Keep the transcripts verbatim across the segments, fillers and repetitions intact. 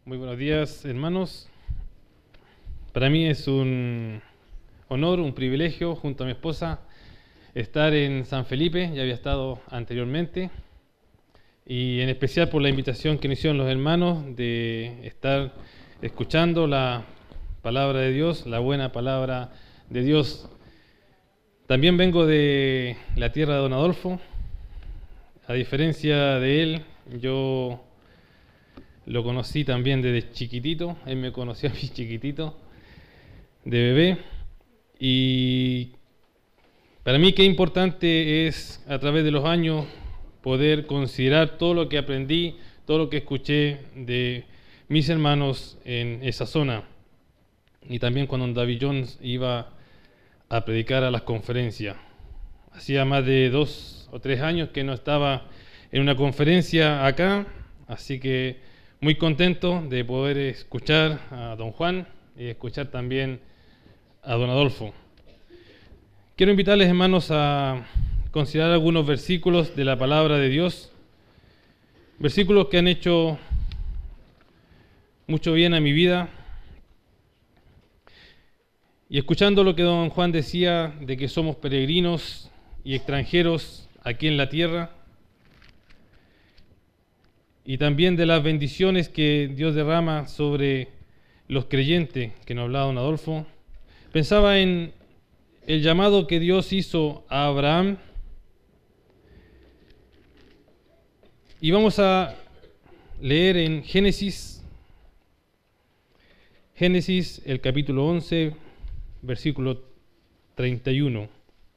Muy buenos días, hermanos. Para mí es un honor, un privilegio, junto a mi esposa, estar en San Felipe. Ya había estado anteriormente, y en especial por la invitación que nos hicieron los hermanos de estar escuchando la palabra de Dios, la buena palabra de Dios. También vengo de la tierra de don Adolfo. A diferencia de él, yo lo conocí también desde chiquitito. Él me conoció a mí chiquitito, de bebé. Y para mí qué importante es, a través de los años, poder considerar todo lo que aprendí, todo lo que escuché de mis hermanos en esa zona. Y también cuando David Jones iba a predicar a las conferencias. Hacía más de dos o tres años que no estaba en una conferencia acá, así que muy contento de poder escuchar a don Juan y escuchar también a don Adolfo. Quiero invitarles, hermanos, a considerar algunos versículos de la palabra de Dios, versículos que han hecho mucho bien a mi vida. Y escuchando lo que don Juan decía de que somos peregrinos y extranjeros aquí en la tierra, y también de las bendiciones que Dios derrama sobre los creyentes, que nos hablaba don Adolfo, pensaba en el llamado que Dios hizo a Abraham. Y vamos a leer en Génesis, Génesis el capítulo once, versículo treinta y uno.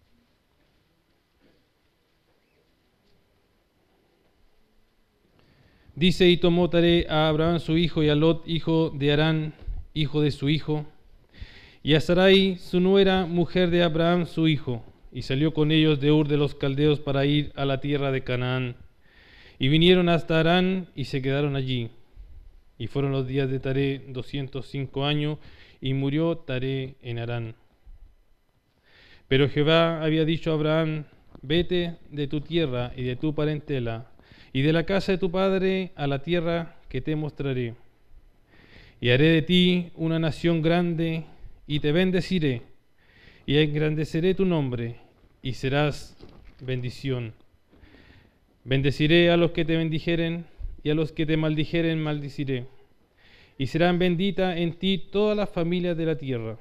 Dice: y tomó Taré a Abraham su hijo, y a Lot hijo de Harán, hijo de su hijo, y a Sarai su nuera, mujer de Abraham su hijo, y salió con ellos de Ur de los Caldeos para ir a la tierra de Canaán. Y vinieron hasta Harán y se quedaron allí. Y fueron los días de Taré doscientos cinco años, y murió Taré en Harán. Pero Jehová había dicho a Abraham: vete de tu tierra y de tu parentela, y de la casa de tu padre, a la tierra que te mostraré. Y haré de ti una nación grande, y te bendeciré, y engrandeceré tu nombre, y serás bendición. Bendeciré a los que te bendijeren, y a los que te maldijeren maldiciré. Y serán benditas en ti todas las familias de la tierra.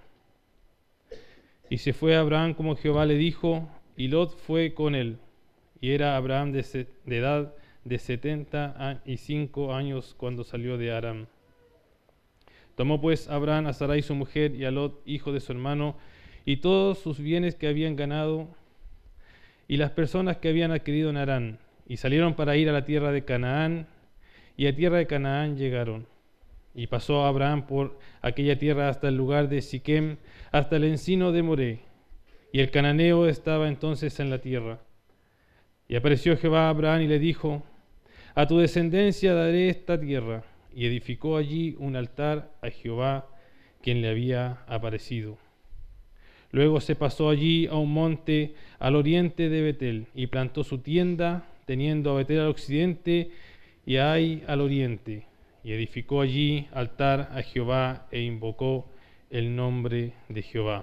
Y se fue Abraham como Jehová le dijo, y Lot fue con él. Y era Abraham de, se, de edad de setenta y cinco años cuando salió de Harán. Tomó pues Abraham a Sarai su mujer, y a Lot hijo de su hermano, y todos sus bienes que habían ganado, y las personas que habían adquirido en Harán, y salieron para ir a la tierra de Canaán, y a tierra de Canaán llegaron. Y pasó Abraham por aquella tierra hasta el lugar de Siquem, hasta el encino de Moré, y el cananeo estaba entonces en la tierra. Y apareció Jehová a Abraham y le dijo: a tu descendencia daré esta tierra. Y edificó allí un altar a Jehová, quien le había aparecido. Luego se pasó allí a un monte al oriente de Betel, y plantó su tienda, teniendo a Betel al occidente y a Ai al oriente. Y edificó allí altar a Jehová, e invocó el nombre de Jehová.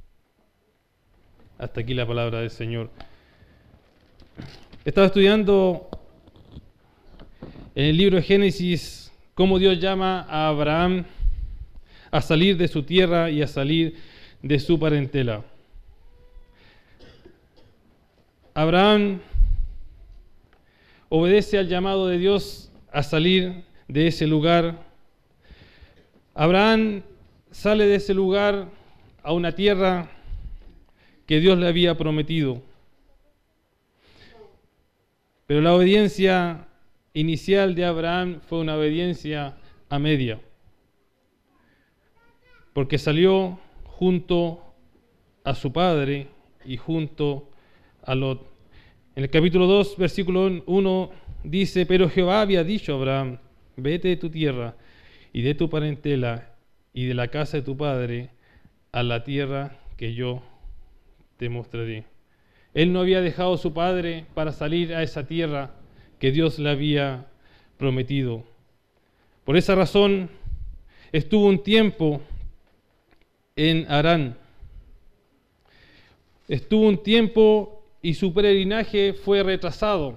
Hasta aquí la palabra del Señor. Estaba estudiando en el libro de Génesis cómo Dios llama a Abraham a salir de su tierra y a salir de su parentela. Abraham obedece al llamado de Dios a salir de ese lugar. Abraham sale de ese lugar a una tierra que Dios le había prometido. Pero la obediencia inicial de Abraham fue una obediencia a media, porque salió junto a su padre y junto a Lot. En el capítulo dos, versículo uno, dice: pero Jehová había dicho a Abraham: vete de tu tierra y de tu parentela y de la casa de tu padre a la tierra que yo te mostraré. Él no había dejado a su padre para salir a esa tierra que Dios le había prometido. Por esa razón estuvo un tiempo en Harán. Estuvo un tiempo y su peregrinaje fue retrasado.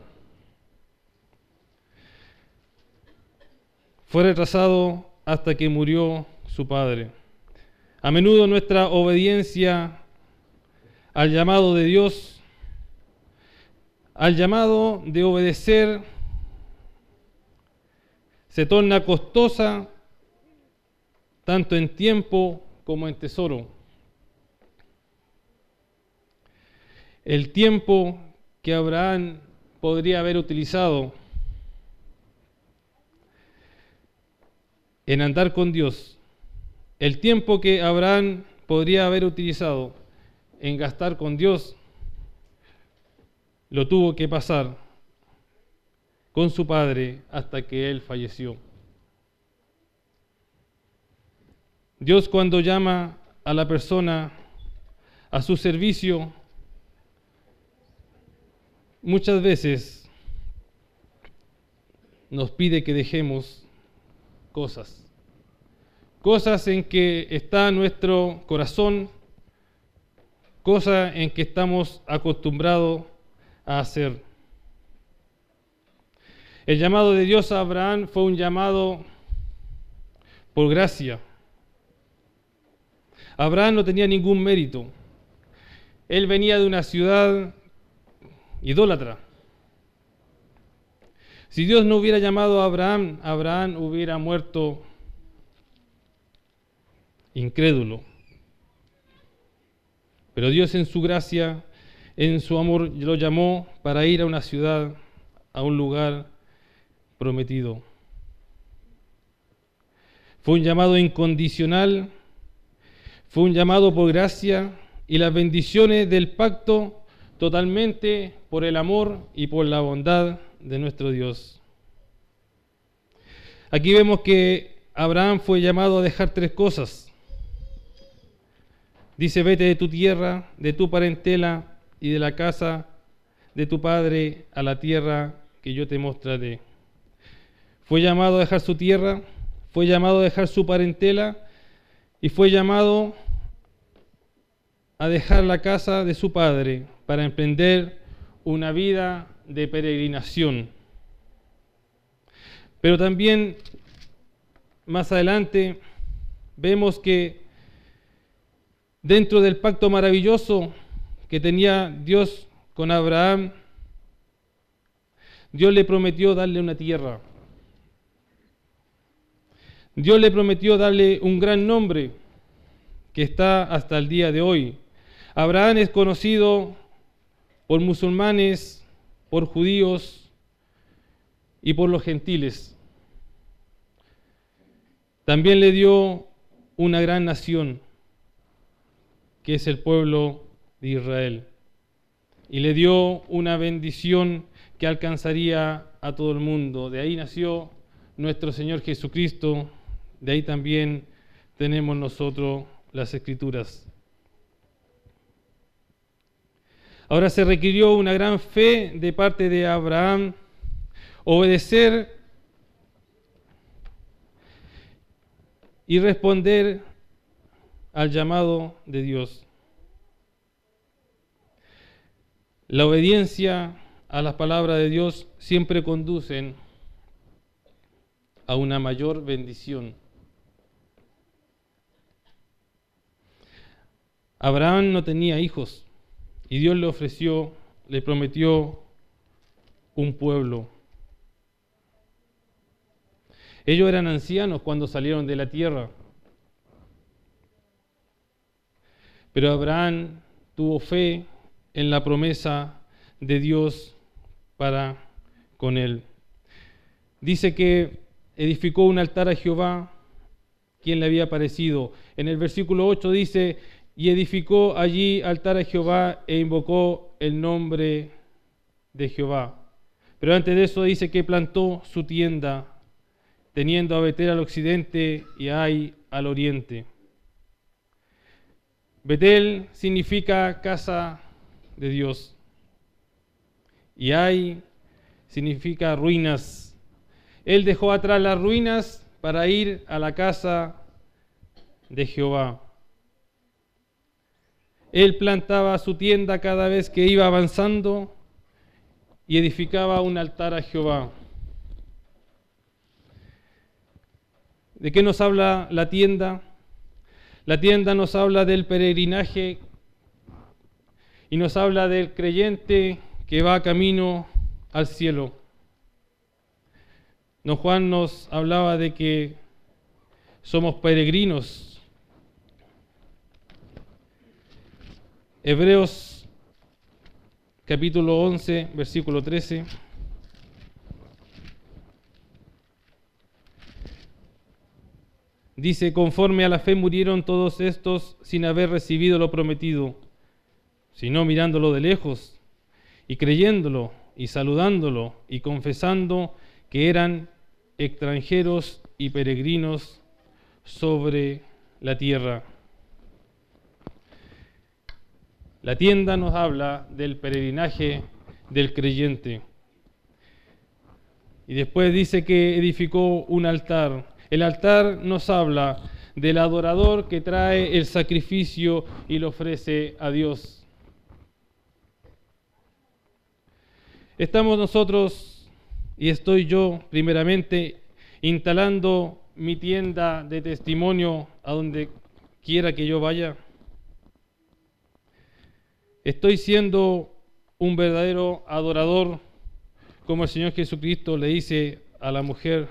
Fue retrasado hasta que murió su padre. A menudo nuestra obediencia al llamado de Dios, al llamado de obedecer, se torna costosa tanto en tiempo como en tesoro. El tiempo que Abraham podría haber utilizado en andar con Dios, el tiempo que Abraham podría haber utilizado en gastar con Dios, lo tuvo que pasar con su padre hasta que él falleció. Dios, cuando llama a la persona a su servicio, muchas veces nos pide que dejemos cosas, cosas en que está nuestro corazón, cosas en que estamos acostumbrados a hacer. El llamado de Dios a Abraham fue un llamado por gracia. Abraham no tenía ningún mérito. Él venía de una ciudad idólatra. Si Dios no hubiera llamado a Abraham, Abraham hubiera muerto incrédulo. Pero Dios en su gracia, en su amor, lo llamó para ir a una ciudad, a un lugar prometido. Fue un llamado incondicional, fue un llamado por gracia y las bendiciones del pacto totalmente por el amor y por la bondad de nuestro Dios. Aquí vemos que Abraham fue llamado a dejar tres cosas. Dice: vete de tu tierra, de tu parentela y de la casa de tu padre a la tierra que yo te mostraré. Fue llamado a dejar su tierra, fue llamado a dejar su parentela y fue llamado a dejar la casa de su padre para emprender una vida de peregrinación. Pero también más adelante vemos que dentro del pacto maravilloso que tenía Dios con Abraham, Dios le prometió darle una tierra. Dios le prometió darle un gran nombre que está hasta el día de hoy. Abraham es conocido por musulmanes, por judíos y por los gentiles. También le dio una gran nación, que es el pueblo de Israel. Y le dio una bendición que alcanzaría a todo el mundo. De ahí nació nuestro Señor Jesucristo. De ahí también tenemos nosotros las Escrituras. Ahora se requirió una gran fe de parte de Abraham, obedecer y responder al llamado de Dios. La obediencia a las palabras de Dios siempre conducen a una mayor bendición. Abraham no tenía hijos y Dios le ofreció, le prometió un pueblo. Ellos eran ancianos cuando salieron de la tierra, pero Abraham tuvo fe en la promesa de Dios para con él. Dice que edificó un altar a Jehová, quien le había aparecido. En el versículo ocho dice: y edificó allí altar a Jehová e invocó el nombre de Jehová. Pero antes de eso dice que plantó su tienda, teniendo a Betel al occidente y a Ai al oriente. Betel significa casa de Dios y Ai significa ruinas. Él dejó atrás las ruinas para ir a la casa de Jehová. Él plantaba su tienda cada vez que iba avanzando y edificaba un altar a Jehová. ¿De qué nos habla la tienda? La tienda nos habla del peregrinaje y nos habla del creyente que va camino al cielo. Don Juan nos hablaba de que somos peregrinos. Hebreos capítulo once, versículo trece. Dice, conforme a la fe murieron todos estos sin haber recibido lo prometido, sino mirándolo de lejos y creyéndolo y saludándolo y confesando que eran extranjeros y peregrinos sobre la tierra. La tienda nos habla del peregrinaje del creyente. Y después dice que edificó un altar. El altar nos habla del adorador que trae el sacrificio y lo ofrece a Dios. Estamos nosotros, y estoy yo primeramente, instalando mi tienda de testimonio a donde quiera que yo vaya. Estoy siendo un verdadero adorador, como el Señor Jesucristo le dice a la mujer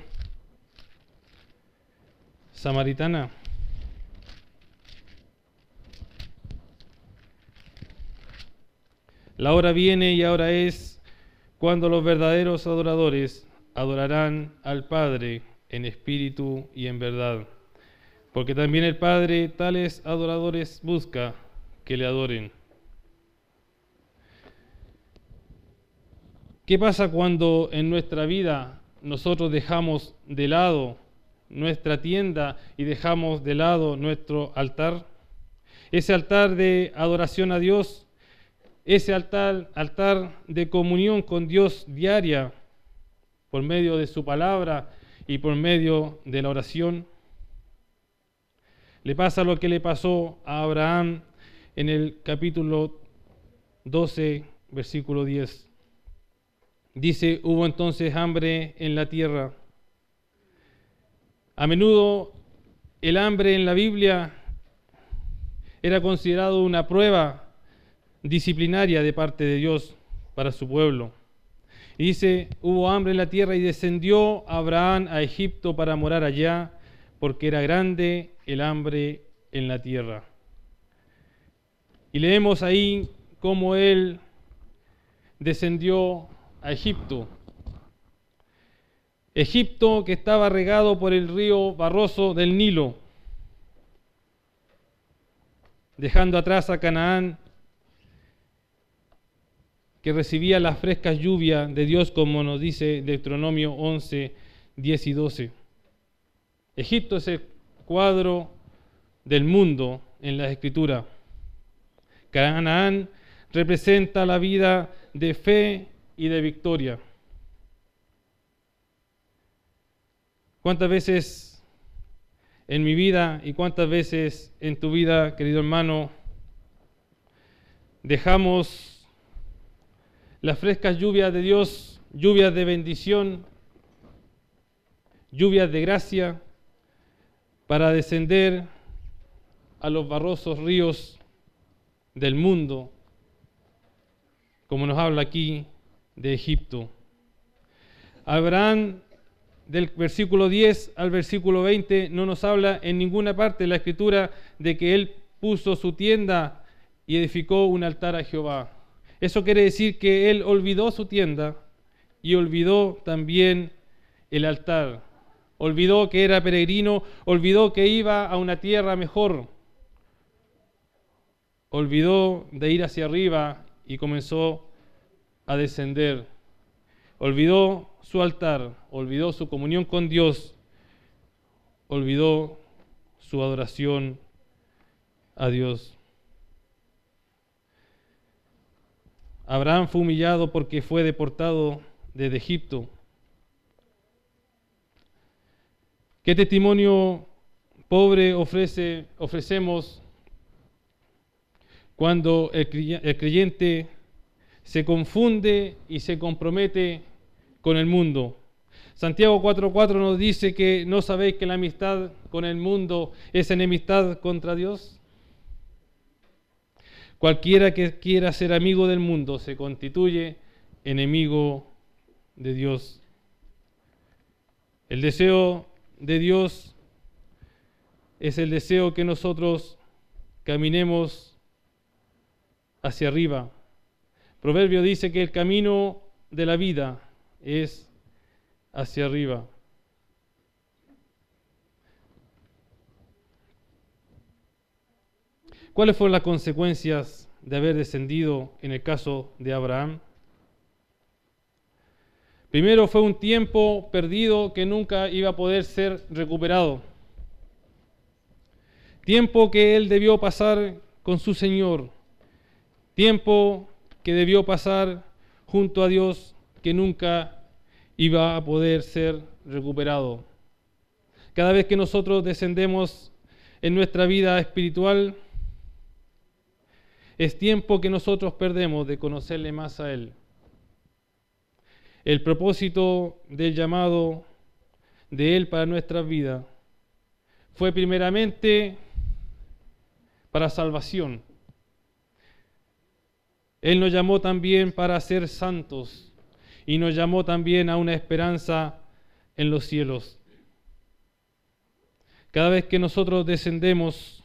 samaritana. La hora viene y ahora es cuando los verdaderos adoradores adorarán al Padre en espíritu y en verdad, porque también el Padre tales adoradores busca que le adoren. ¿Qué pasa cuando en nuestra vida nosotros dejamos de lado nuestra tienda y dejamos de lado nuestro altar? Ese altar de adoración a Dios, ese altar, altar de comunión con Dios diaria por medio de su palabra y por medio de la oración. Le pasa lo que le pasó a Abraham en el capítulo doce, versículo diez. Dice, hubo entonces hambre en la tierra. A menudo el hambre en la Biblia era considerado una prueba disciplinaria de parte de Dios para su pueblo. Y dice, hubo hambre en la tierra y descendió Abraham a Egipto para morar allá, porque era grande el hambre en la tierra. Y leemos ahí cómo él descendió a Egipto. Egipto que estaba regado por el río barroso del Nilo, dejando atrás a Canaán, que recibía las frescas lluvias de Dios, como nos dice Deuteronomio once, diez y doce. Egipto es el cuadro del mundo en la Escritura. Canaán representa la vida de fe y de victoria. ¿Cuántas veces en mi vida y cuántas veces en tu vida, querido hermano, dejamos las frescas lluvias de Dios, lluvias de bendición, lluvias de gracia, para descender a los barrosos ríos del mundo, como nos habla aquí de Egipto? Abraham, del versículo diez al versículo veinte, no nos habla en ninguna parte de la Escritura de que él puso su tienda y edificó un altar a Jehová. Eso quiere decir que él olvidó su tienda y olvidó también el altar. Olvidó que era peregrino, olvidó que iba a una tierra mejor. Olvidó de ir hacia arriba y comenzó a descender. Olvidó su altar, olvidó su comunión con Dios, olvidó su adoración a Dios. Abraham fue humillado porque fue deportado desde Egipto. ¿Qué testimonio pobre ofrece, ofrecemos cuando el creyente se confunde y se compromete con el mundo? Santiago cuatro cuatro nos dice que no sabéis que la amistad con el mundo es enemistad contra Dios. Cualquiera que quiera ser amigo del mundo se constituye enemigo de Dios. El deseo de Dios es el deseo que nosotros caminemos hacia arriba. Proverbio dice que el camino de la vida es hacia arriba. ¿Cuáles fueron las consecuencias de haber descendido en el caso de Abraham? Primero, fue un tiempo perdido que nunca iba a poder ser recuperado. Tiempo que él debió pasar con su Señor. Tiempo que debió pasar junto a Dios que nunca iba a poder ser recuperado. Cada vez que nosotros descendemos en nuestra vida espiritual, es tiempo que nosotros perdemos de conocerle más a Él. El propósito del llamado de Él para nuestras vidas fue primeramente para salvación. Él nos llamó también para ser santos y nos llamó también a una esperanza en los cielos. Cada vez que nosotros descendemos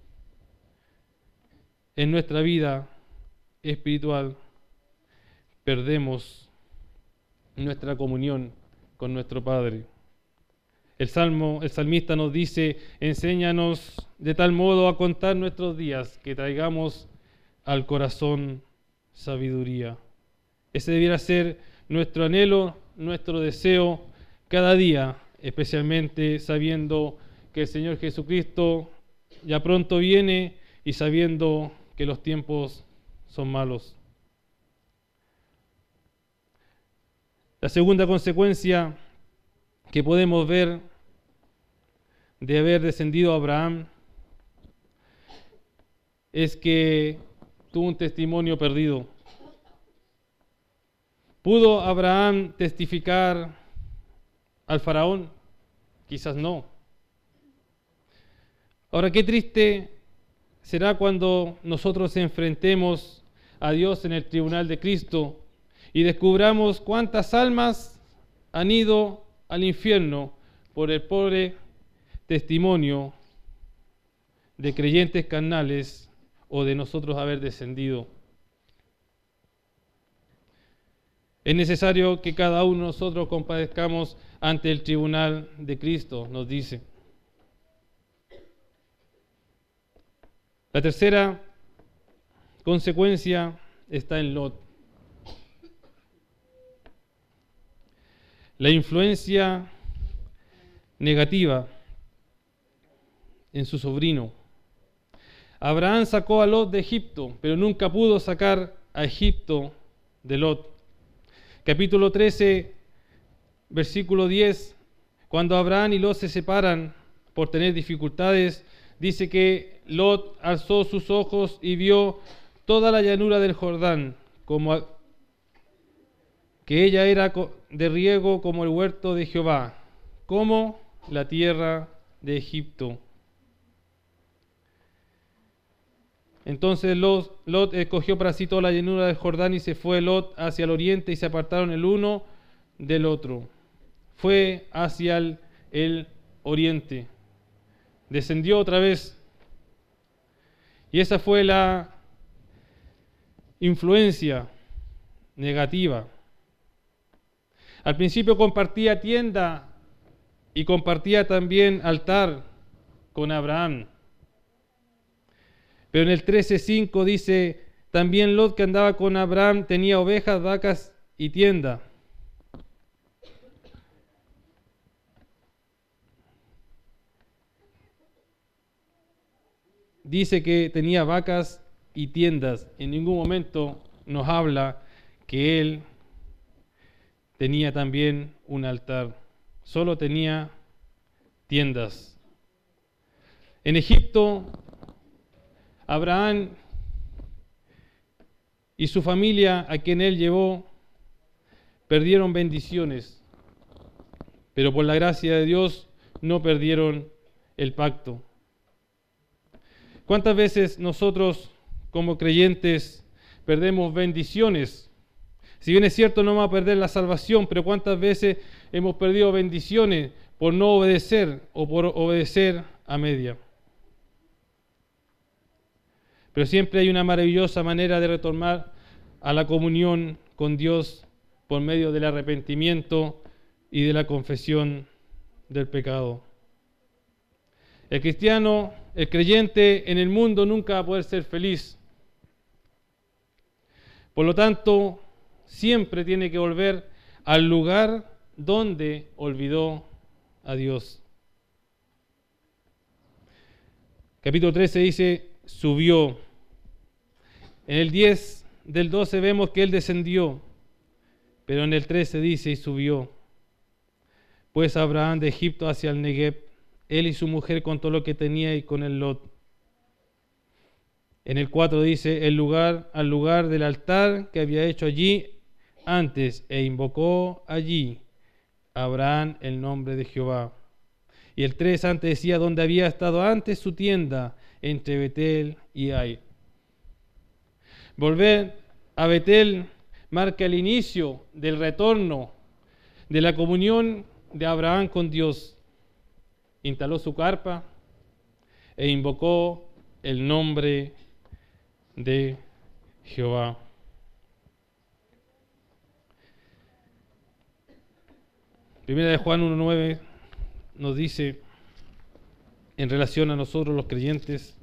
en nuestra vida espiritual, perdemos nuestra comunión con nuestro Padre. El salmo, el salmista nos dice: enséñanos de tal modo a contar nuestros días que traigamos al corazón sabiduría. Ese debiera ser nuestro anhelo, nuestro deseo cada día, especialmente sabiendo que el Señor Jesucristo ya pronto viene y sabiendo que los tiempos son malos. La segunda consecuencia que podemos ver de haber descendido a Abraham es que tuvo un testimonio perdido. ¿Pudo Abraham testificar al faraón? Quizás no. Ahora, qué triste será cuando nosotros enfrentemos a Dios en el tribunal de Cristo y descubramos cuántas almas han ido al infierno por el pobre testimonio de creyentes carnales o de nosotros haber descendido. Es necesario que cada uno de nosotros compadezcamos ante el tribunal de Cristo, nos dice. La tercera consecuencia está en Lot. La influencia negativa en su sobrino. Abraham sacó a Lot de Egipto, pero nunca pudo sacar a Egipto de Lot. Capítulo trece, versículo diez, cuando Abraham y Lot se separan por tener dificultades, dice que Lot alzó sus ojos y vio toda la llanura del Jordán, como que ella era de riego como el huerto de Jehová, como la tierra de Egipto. Entonces Lot, Lot escogió para sí toda la llanura del Jordán y se fue Lot hacia el oriente y se apartaron el uno del otro. Fue hacia el, el oriente. Descendió otra vez. Y esa fue la influencia negativa. Al principio compartía tienda y compartía también altar con Abraham. Pero en el trece cinco dice, también Lot que andaba con Abraham tenía ovejas, vacas y tienda. Dice que tenía vacas y tiendas. En ningún momento nos habla que él tenía también un altar. Solo tenía tiendas. En Egipto, Abraham y su familia, a quien él llevó, perdieron bendiciones, pero por la gracia de Dios no perdieron el pacto. ¿Cuántas veces nosotros como creyentes perdemos bendiciones? Si bien es cierto, no vamos a perder la salvación, pero ¿cuántas veces hemos perdido bendiciones por no obedecer o por obedecer a media? Pero siempre hay una maravillosa manera de retornar a la comunión con Dios por medio del arrepentimiento y de la confesión del pecado. El cristiano, el creyente en el mundo nunca va a poder ser feliz. Por lo tanto, siempre tiene que volver al lugar donde olvidó a Dios. Capítulo trece dice, subió. En el diez del doce vemos que él descendió, pero en el trece dice, y subió. Pues Abraham de Egipto hacia el Negev, él y su mujer con todo lo que tenía y con el Lot. En el cuatro dice, el lugar, al lugar del altar que había hecho allí antes, e invocó allí Abraham el nombre de Jehová. Y el tres antes decía, donde había estado antes su tienda, entre Betel y Ai. Volver a Betel marca el inicio del retorno de la comunión de Abraham con Dios. Instaló su carpa e invocó el nombre de Jehová. Primera de Juan uno nueve nos dice, en relación a nosotros los creyentes,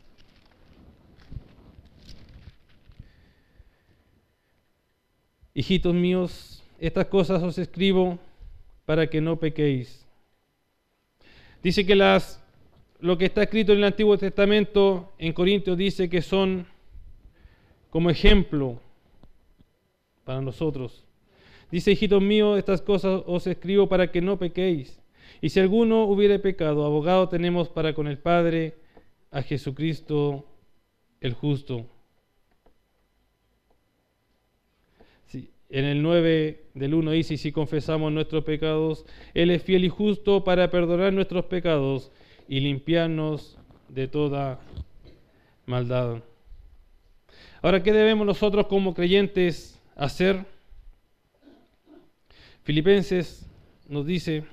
hijitos míos, estas cosas os escribo para que no pequéis. Dice que las, lo que está escrito en el Antiguo Testamento, en Corintios dice que son como ejemplo para nosotros. Dice, hijitos míos, estas cosas os escribo para que no pequéis. Y si alguno hubiere pecado, abogado tenemos para con el Padre, a Jesucristo el justo. Sí, en el nueve del uno dice, y si confesamos nuestros pecados, Él es fiel y justo para perdonar nuestros pecados y limpiarnos de toda maldad. Ahora, ¿qué debemos nosotros como creyentes hacer? Filipenses nos dice,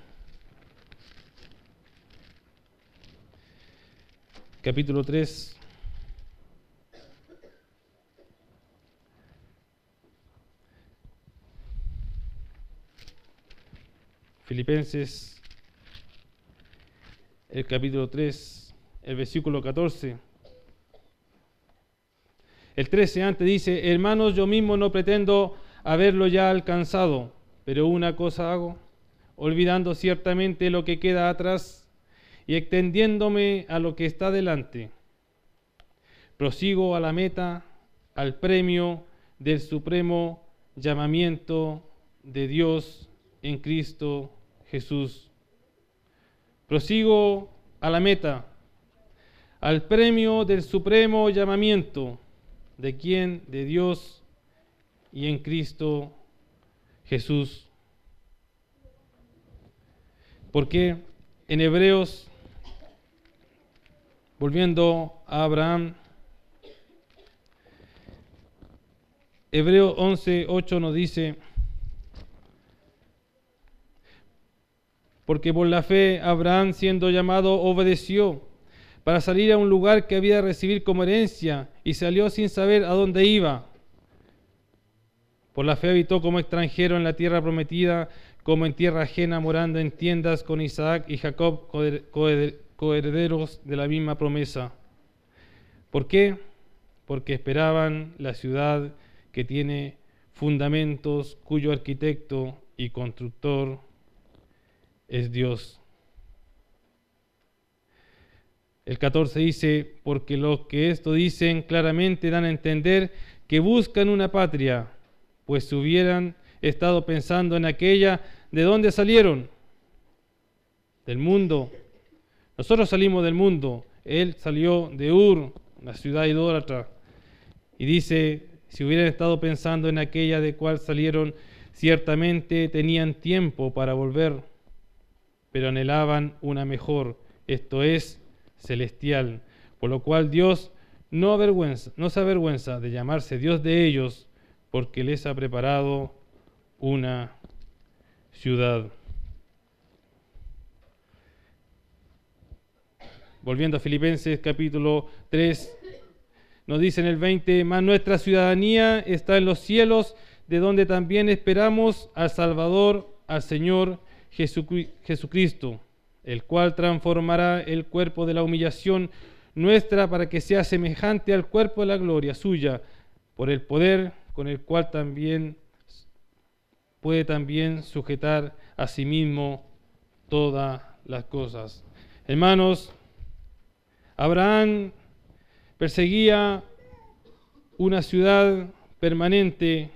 capítulo tres, Filipenses, el capítulo tres, el versículo catorce. El trece antes dice, hermanos, yo mismo no pretendo haberlo ya alcanzado, pero una cosa hago, olvidando ciertamente lo que queda atrás y extendiéndome a lo que está delante. Prosigo a la meta, al premio del supremo llamamiento de Dios en Cristo Jesús. Prosigo a la meta, al premio del supremo llamamiento de quien, de Dios y en Cristo Jesús. Porque en Hebreos, volviendo a Abraham, Hebreos once, ocho nos dice, porque por la fe Abraham, siendo llamado, obedeció para salir a un lugar que había de recibir como herencia, y salió sin saber a dónde iba. Por la fe habitó como extranjero en la tierra prometida, como en tierra ajena, morando en tiendas con Isaac y Jacob, coherederos de la misma promesa. ¿Por qué? Porque esperaban la ciudad que tiene fundamentos, cuyo arquitecto y constructor es Dios. El catorce dice, porque los que esto dicen claramente dan a entender que buscan una patria, pues si hubieran estado pensando en aquella de donde salieron, del mundo. Nosotros salimos del mundo. Él salió de Ur, una ciudad idólatra. Y dice, si hubieran estado pensando en aquella de cual salieron, ciertamente tenían tiempo para volver, pero anhelaban una mejor, esto es, celestial. Por lo cual Dios no, avergüenza, no se avergüenza de llamarse Dios de ellos, porque les ha preparado una ciudad. Volviendo a Filipenses capítulo tres, nos dice en el veinte, mas nuestra ciudadanía está en los cielos, de donde también esperamos al Salvador, al Señor Jesucristo, el cual transformará el cuerpo de la humillación nuestra para que sea semejante al cuerpo de la gloria suya, por el poder con el cual también puede también sujetar a sí mismo todas las cosas. Hermanos, Abraham perseguía una ciudad permanente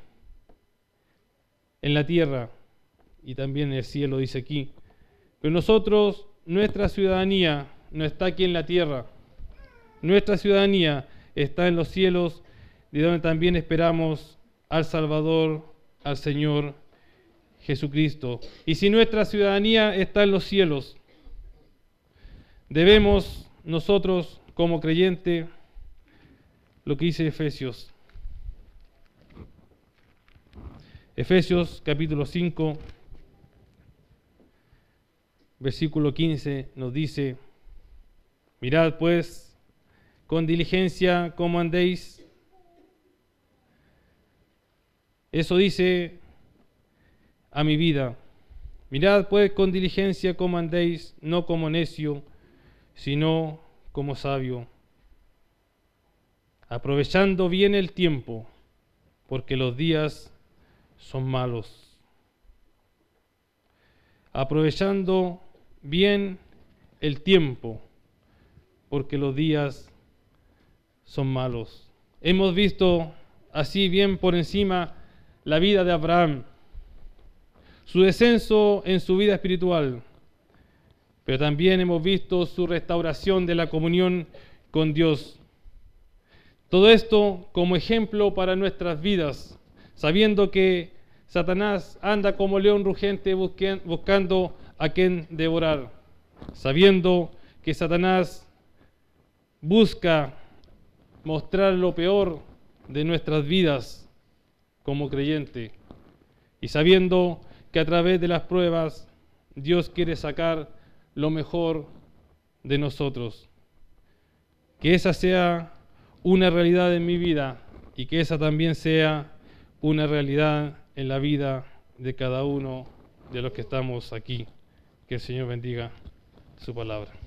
en la tierra y también en el cielo, dice aquí. Pero nosotros, nuestra ciudadanía no está aquí en la tierra. Nuestra ciudadanía está en los cielos, de donde también esperamos al Salvador, al Señor Jesucristo. Y si nuestra ciudadanía está en los cielos, debemos nosotros como creyentes lo que dice Efesios. Efesios capítulo cinco, versículo quince nos dice, mirad pues con diligencia cómo andéis. Eso dice a mi vida. Mirad pues con diligencia cómo andéis, no como necio, sino como sabio, aprovechando bien el tiempo, porque los días son malos. Aprovechando bien el tiempo, porque los días son malos. Hemos visto así bien por encima la vida de Abraham, su descenso en su vida espiritual, pero también hemos visto su restauración de la comunión con Dios. Todo esto como ejemplo para nuestras vidas, sabiendo que Satanás anda como león rugiente buscando a quien devorar, sabiendo que Satanás busca mostrar lo peor de nuestras vidas como creyente, y sabiendo que a través de las pruebas Dios quiere sacar lo mejor de nosotros. Que esa sea una realidad en mi vida y que esa también sea una realidad en la vida de cada uno de los que estamos aquí. Que el Señor bendiga su palabra.